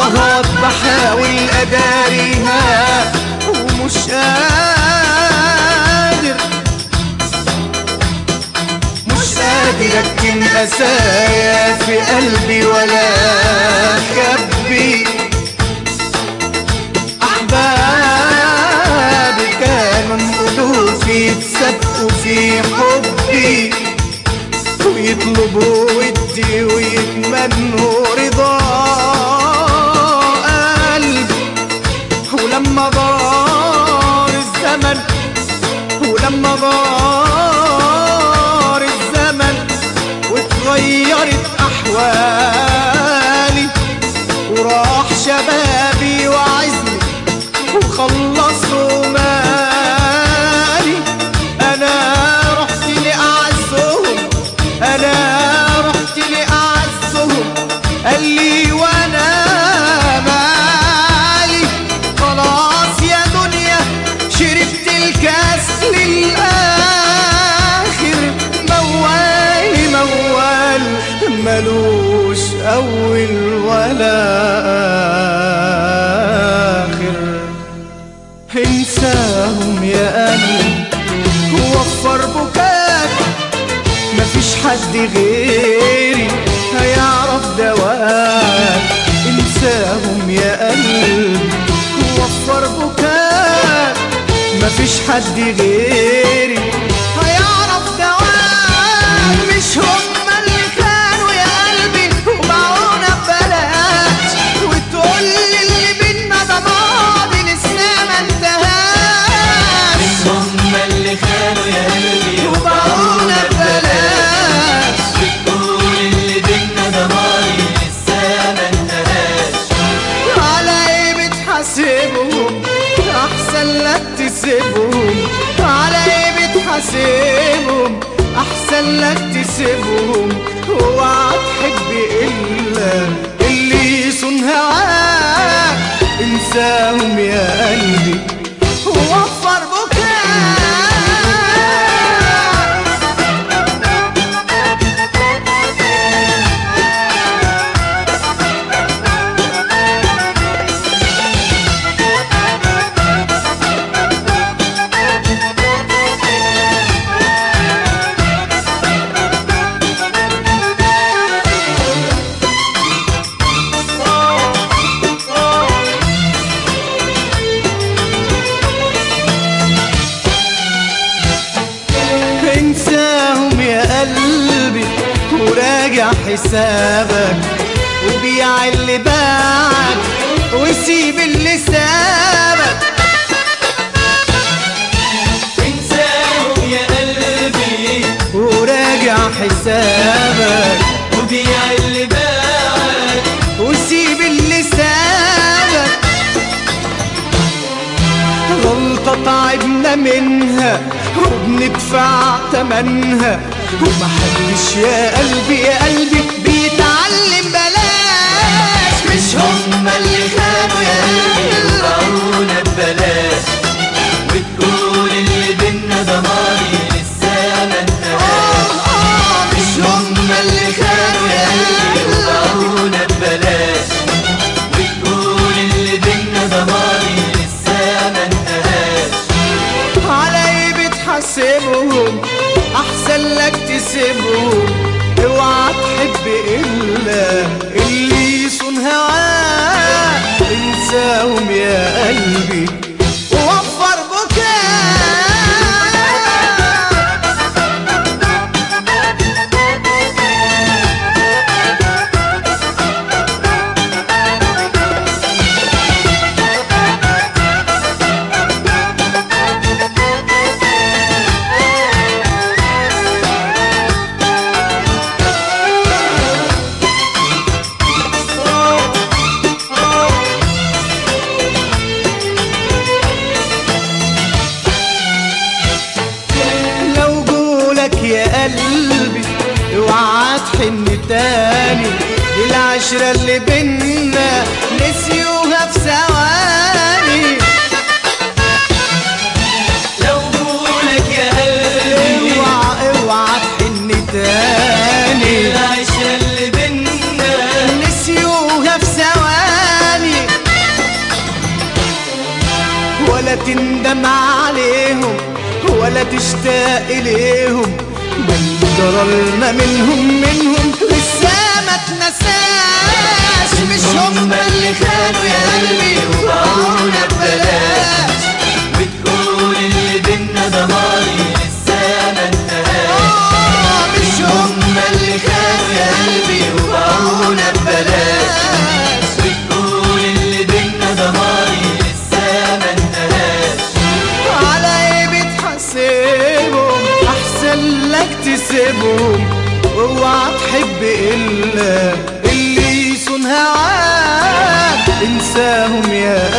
لحظات بحاول أداريها ومش قادر أكتم أسايا في قلبي ولا أخبي. أحبابي كانوا ألوفي يتسابقوا في حبي ويطلبوا ودي ويتمنوا رضا قلبي. ولما دار الزمن واتغيرت أحوالي وراح شبابي وعزمي وخلصوا مالي، أنا رحت لأعزهم قال لي وأنا مالي. خلاص يا دنيا شربت الكاس للآخر، موال ملوش أول ولا آخر. انساهم يا قلبي ووفر بكاك، مفيش حد غيري هيعرف دواك. انساهم يا قلبي ووفر بكاك، مفيش حد غيري هيعرف دواك. مش هما اللي كانوا يا قلبي وباعونا ببلاش، وتقول لي اللي بينا ده ماضي لسه ما انتهاش. مش هما اللي كانوا يا قلبي وباعونا ببلاش، وتقول اللي بينا ده ماضي لسه ما انتهاش. على ايه بتحاسبهم؟ احسن لك تسيبهم. على ايه بتحاسبهم؟ احسن لك تسيبهم. اوعى تحب الا اللي يصون هواك. انساهم يا قلبي ووفر بكاك. انساهم يا قلبي وراجع حسابك، وبيع اللي باعك وسيب اللي سابك. انساهم يا قلبي وراجع حسابك، وبيع اللي باعك وسيب اللي سابك. غلطة تعبنا منها وبندفع تمنها، ومحدش يا قلبي بيتعلم بلاش. مش هما اللي كانوا يا قلبي وباعونا ببلاش، وتقول اللي بينا ده ماضي لسه ما انتهاش. مش هما اللي كانوا يا قلبي وباعونا ببلاش، وتقول اللي بينا ده ماضي لسه ما انتهاش. على ايه بتحاسبهم؟ احسن لك تسيبهم. اوعى تحب الا اللي يصون هواك. انساهم يا قلبي ووفر يا قلبي. اوعى تحن تاني، العشرة اللي بينا نسيوها في ثواني. لو قولك يا قلبي اوعى تحن تاني، العشرة اللي بينا نسيوها في ثواني. ولا تندم عليهم ولا تشتاق إليهم، ما اللي جرالنا منهم لسه ما اتنساش. مش هم اللي خانوا يا قلبي وباعونا ببلاش، وتقول اللي بينا ده ماضي لسه ما انتهاش. مش هم اللي خانوا يا قلبي وباعونا ببلاش، وتقول اللي بينا ده ماضي لسه ما انتهاش. على ايه بتحاسبهم؟ احسن لك تسيبهم، اوعى تحب الا اللي يصون هواك، انساهم يا